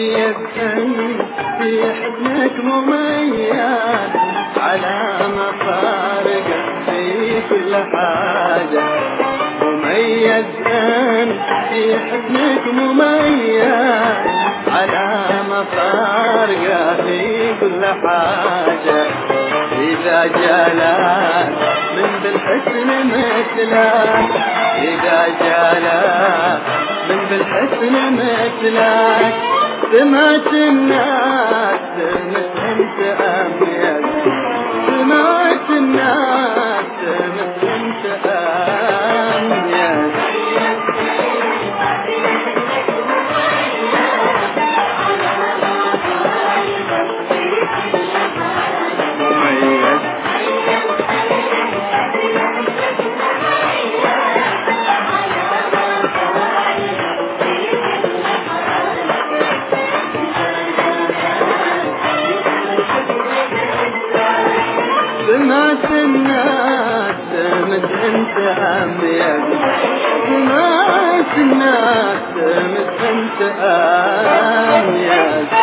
مميز في حضنك مميز على مفارقة في كل حاجة. مميز في حضنك مميز على مفارقة في كل حاجة. إذا جالك من بالحسن مثلك، إذا جالك من بالحسن مثلك، سمعت الناس سمت انت أميز، سمعت الناس سمت انت أميز. سمعت الناس سمت انت أميز، سمعت الناس سمت انت أميز.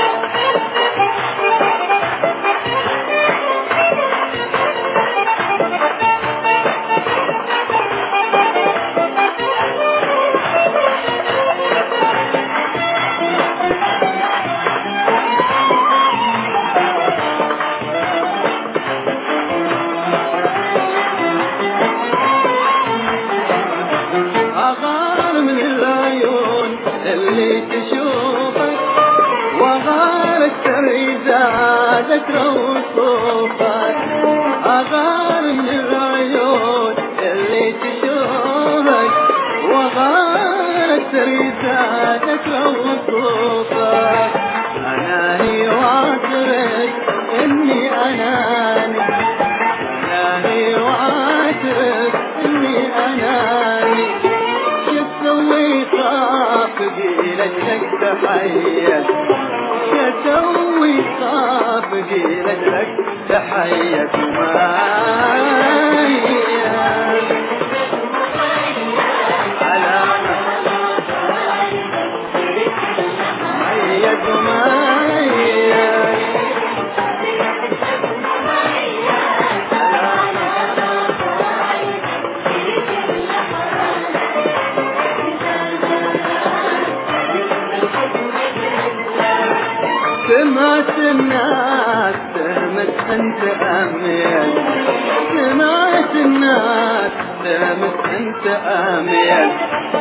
اللي تشوفك وغار التريزة ذكرى وصوفك، أغار من العيون اللي تشوفك وغار التريزة ذكرى وصوفك. أناني واعترف إني أناني، أناني واعترف إني أناني. شتسوي صافقي لك تحية، شتسوي صافقي لك تحية مايا على مايا مايا. سمعت الناس سمت انت أميز، سمعت الناس سمت انت أميز.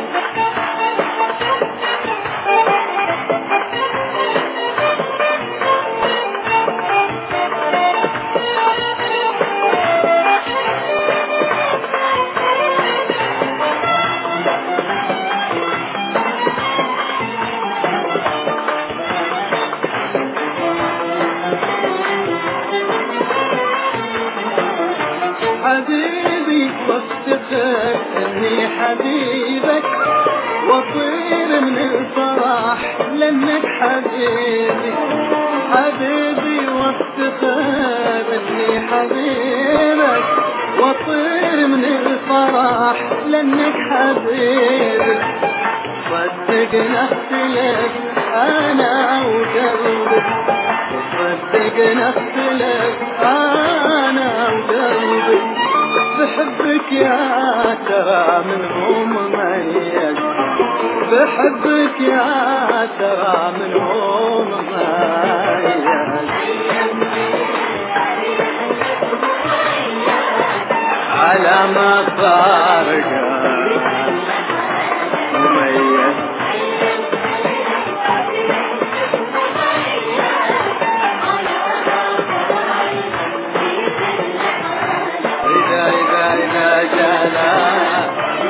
حبيبي وافتخر اني حبيبك، واطير من الفرح لانك حبيبي. حبيبي وافتخر اني حبيبك، واطير من الفرح لانك حبيبي. صدقنا اختلف انا وقلبي، صدقنا اختلف انا وقلبي. بحبك يا ترى منهم مميز، بحبك يا ترى منهم مميز. على ما فارقة مميز. إذا جالا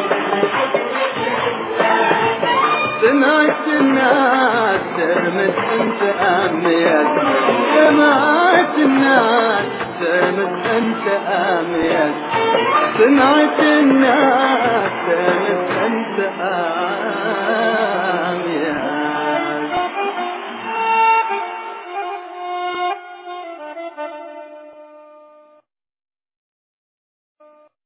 سمعت الناس سمت انت أميز، سمعت الناس سمت انت أميز، سمعت الناس سمت انت أميز.